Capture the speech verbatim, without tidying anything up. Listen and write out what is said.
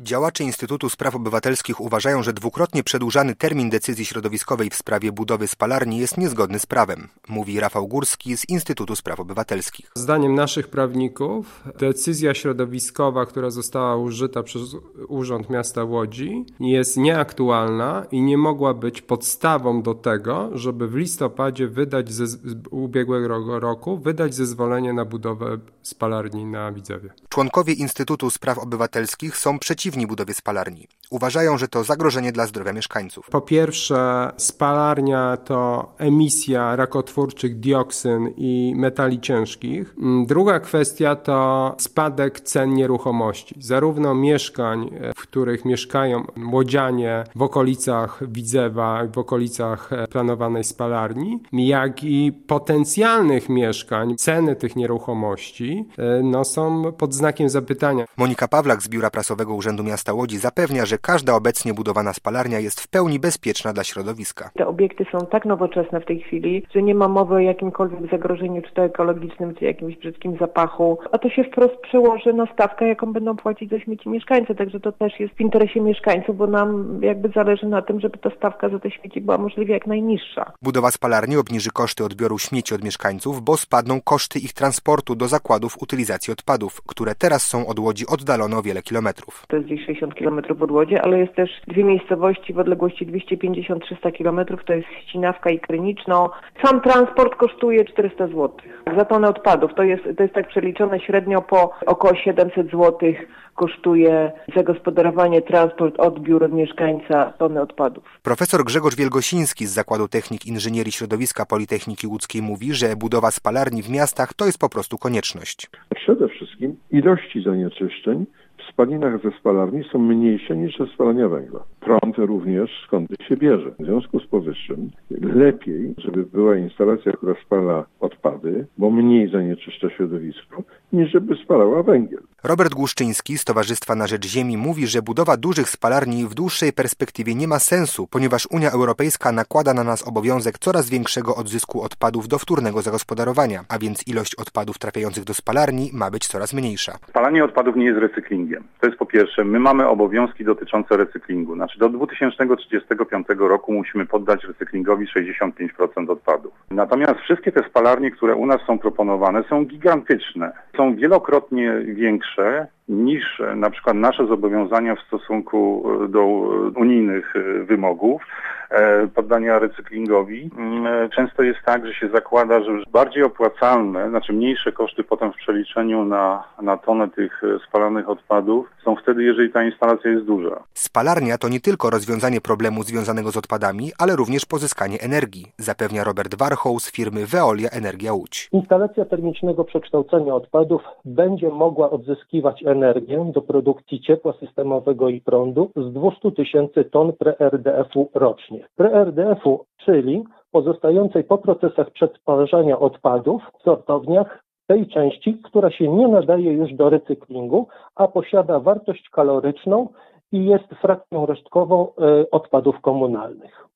Działacze Instytutu Spraw Obywatelskich uważają, że dwukrotnie przedłużany termin decyzji środowiskowej w sprawie budowy spalarni jest niezgodny z prawem, mówi Rafał Górski z Instytutu Spraw Obywatelskich. Zdaniem naszych prawników decyzja środowiskowa, która została użyta przez Urząd Miasta Łodzi, jest nieaktualna i nie mogła być podstawą do tego, żeby w listopadzie wydać ze, z ubiegłego roku wydać zezwolenie na budowę spalarni na Widzewie. Członkowie Instytutu Spraw Obywatelskich są przeciwni budowie spalarni. Uważają, że to zagrożenie dla zdrowia mieszkańców. Po pierwsze, spalarnia to emisja rakotwórczych dioksyn i metali ciężkich. Druga kwestia to spadek cen nieruchomości. Zarówno mieszkań, w których mieszkają łodzianie w okolicach Widzewa, w okolicach planowanej spalarni, jak i potencjalnych mieszkań. Ceny tych nieruchomości no, są pod znakiem zapytania. Monika Pawlak z Biura Prasowego Urzędu Miasta Łodzi zapewnia, że każda obecnie budowana spalarnia jest w pełni bezpieczna dla środowiska. Te obiekty są tak nowoczesne w tej chwili, że nie ma mowy o jakimkolwiek zagrożeniu, czy to ekologicznym, czy jakimś brzydkim zapachu, a to się wprost przełoży na stawkę, jaką będą płacić za śmieci mieszkańcy, także to też jest w interesie mieszkańców, bo nam jakby zależy na tym, żeby ta stawka za te śmieci była możliwie jak najniższa. Budowa spalarni obniży koszty odbioru śmieci od mieszkańców, bo spadną koszty ich transportu do zakładów utylizacji odpadów, które teraz są od Łodzi oddalone o wiele kilometrów. To jest gdzieś sześćdziesiąt kilometrów od Łodzi, ale jest też dwie miejscowości w odległości dwieście pięćdziesiąt do trzystu kilometrów, to jest Ścinawka i Kryniczno. Sam transport kosztuje czterysta złotych za tonę odpadów. To jest, to jest tak przeliczone średnio po około siedemset złotych kosztuje zagospodarowanie, transport, odbiór od mieszkańca tony odpadów. Profesor Grzegorz Wielgosiński z Zakładu Technik Inżynierii Środowiska Politechniki Łódzkiej mówi, że budowa spalarni w miastach to jest po prostu konieczność. Przede wszystkim ilości zanieczyszczeń w spalinach ze spalarni są mniejsze niż ze spalania węgla. Prąd również skąd się bierze. W związku z powyższym lepiej, żeby była instalacja, która spala odpady, bo mniej zanieczyszcza środowisko, niż żeby spalała węgiel. Robert Głuszczyński z Towarzystwa na Rzecz Ziemi mówi, że budowa dużych spalarni w dłuższej perspektywie nie ma sensu, ponieważ Unia Europejska nakłada na nas obowiązek coraz większego odzysku odpadów do wtórnego zagospodarowania, a więc ilość odpadów trafiających do spalarni ma być coraz mniejsza. Spalanie odpadów nie jest recyklingiem. To jest po pierwsze, my mamy obowiązki dotyczące recyklingu. Znaczy do dwa tysiące trzydziestego piątego roku musimy poddać recyklingowi sześćdziesiąt pięć procent odpadów. Natomiast wszystkie te spalarnie, które u nas są proponowane, są gigantyczne. Są wielokrotnie większe niż na przykład nasze zobowiązania w stosunku do unijnych wymogów poddania recyklingowi. Często jest tak, że się zakłada, że już bardziej opłacalne, znaczy mniejsze koszty potem w przeliczeniu na, na tonę tych spalanych odpadów są wtedy, jeżeli ta instalacja jest duża. Spalarnia to nie tylko rozwiązanie problemu związanego z odpadami, ale również pozyskanie energii, zapewnia Robert Warchoł z firmy Veolia Energia Łódź. Instalacja termicznego przekształcenia odpadów będzie mogła odzyskiwać energię do produkcji ciepła systemowego i prądu z dwieście tysięcy ton pre er de efu rocznie. pre er de efu, czyli pozostającej po procesach przetwarzania odpadów w sortowniach tej części, która się nie nadaje już do recyklingu, a posiada wartość kaloryczną i jest frakcją resztkową y, odpadów komunalnych.